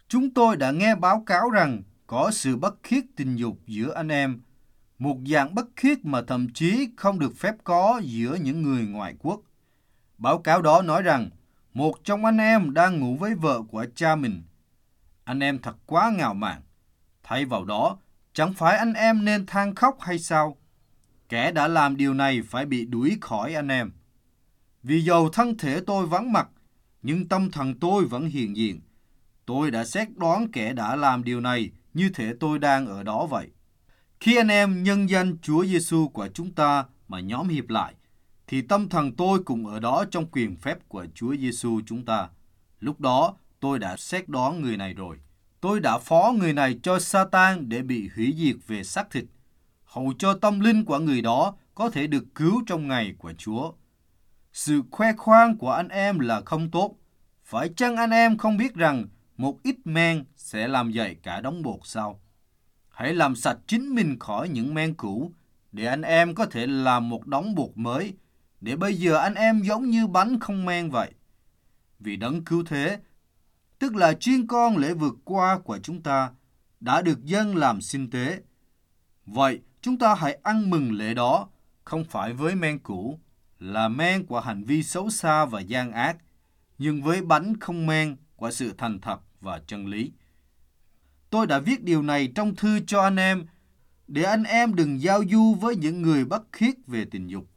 Chúng tôi đã nghe báo cáo rằng có sự bất khiết tình dục giữa anh em, một dạng bất khiết mà thậm chí không được phép có giữa những người ngoại quốc. Báo cáo đó nói rằng một trong anh em đang ngủ với vợ của cha mình. Anh em thật quá ngạo mạn. Thay vào đó, chẳng phải anh em nên than khóc hay sao? Kẻ đã làm điều này phải bị đuổi khỏi anh em. Vì dầu thân thể tôi vắng mặt, nhưng tâm thần tôi vẫn hiện diện. Tôi đã xét đoán kẻ đã làm điều này như thể tôi đang ở đó vậy. Khi anh em nhân danh Chúa Giêsu của chúng ta mà nhóm hiệp lại, thì tâm thần tôi cũng ở đó trong quyền phép của Chúa Giêsu chúng ta. Lúc đó, tôi đã xét đoán người này rồi. Tôi đã phó người này cho Sa-tan để bị hủy diệt về xác thịt, hầu cho tâm linh của người đó có thể được cứu trong ngày của Chúa. Sự khoe khoang của anh em là không tốt. Phải chăng anh em không biết rằng một ít men sẽ làm dậy cả đống bột sao? Hãy làm sạch chính mình khỏi những men cũ, để anh em có thể làm một đống bột mới, để bây giờ anh em giống như bánh không men vậy. Vì đấng cứu thế, tức là chiên con lễ vượt qua của chúng ta, đã được dâng làm sinh tế. Vậy chúng ta hãy ăn mừng lễ đó, không phải với men cũ, là men của hành vi xấu xa và gian ác, nhưng với bánh không men của sự thành thật và chân lý. Tôi đã viết điều này trong thư cho anh em, để anh em đừng giao du với những người bất khiết về tình dục.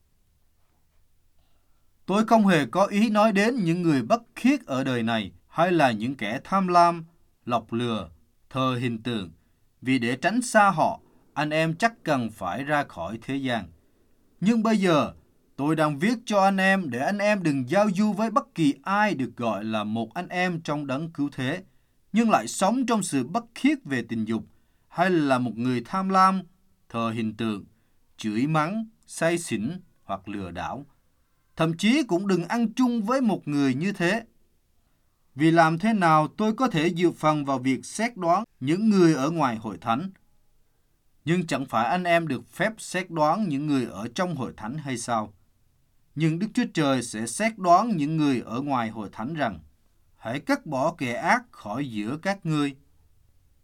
Tôi không hề có ý nói đến những người bất khiết ở đời này, hay là những kẻ tham lam, lọc lừa, thờ hình tượng, vì để tránh xa họ, anh em chắc cần phải ra khỏi thế gian. Nhưng bây giờ, tôi đang viết cho anh em để anh em đừng giao du với bất kỳ ai được gọi là một anh em trong đấng cứu thế, nhưng lại sống trong sự bất khiết về tình dục, hay là một người tham lam, thờ hình tượng, chửi mắng, say xỉn hoặc lừa đảo. Thậm chí cũng đừng ăn chung với một người như thế. Vì làm thế nào tôi có thể dự phần vào việc xét đoán những người ở ngoài hội thánh? Nhưng chẳng phải anh em được phép xét đoán những người ở trong hội thánh hay sao? Nhưng Đức Chúa Trời sẽ xét đoán những người ở ngoài hội thánh rằng: hãy cắt bỏ kẻ ác khỏi giữa các ngươi,